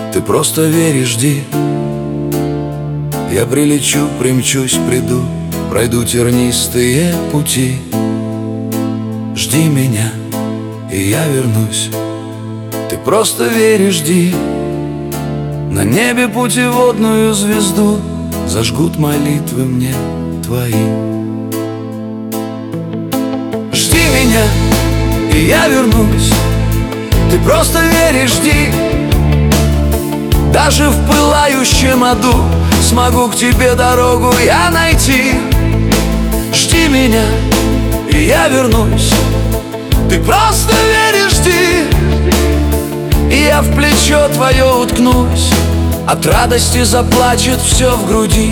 Ты просто верь и жди. Я прилечу, примчусь, приду, пройду тернистые пути. Жди меня, и я вернусь. Ты просто верь и жди. На небе путеводную звезду зажгут молитвы мне твои. Жди меня, и я вернусь. Ты просто верь и жди. Даже в пылающем аду смогу к тебе дорогу я найти. Жди меня, и я вернусь. Ты просто верь и жди. И я в плечо твое уткнусь, от радости заплачет все в груди.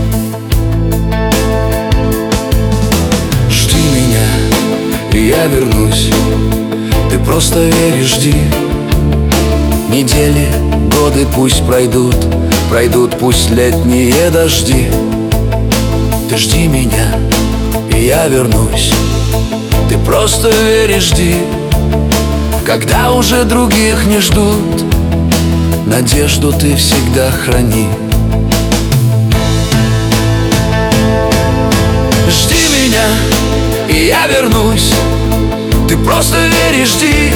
Жди меня, и я вернусь. Ты просто верь и жди. Недели, годы пусть пройдут, пройдут пусть летние дожди. Ты жди меня, и я вернусь. Ты просто верь и жди. Когда уже других не ждут, надежду ты всегда храни. Жди меня, и я вернусь. Ты просто верь и жди.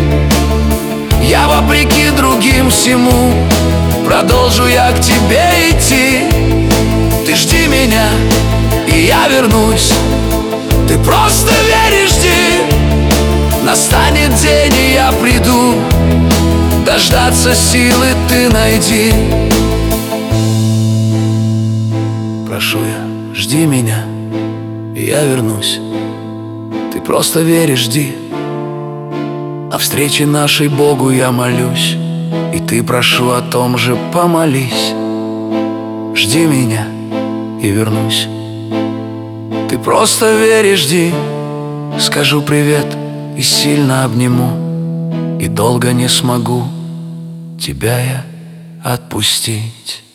Я вопреки другим всему продолжу я к тебе идти. Ты жди меня, и я вернусь. Ты просто верь и жди. Настанет день, и я приду. Дождаться силы ты найди. Прошу я, жди меня, и я вернусь. Ты просто верь и жди. О встрече нашей Богу я молюсь, и ты прошу о том же помолись. Жди меня, и вернусь. Ты просто верь и жди. Скажу привет и сильно обниму, и долго не смогу тебя я отпустить.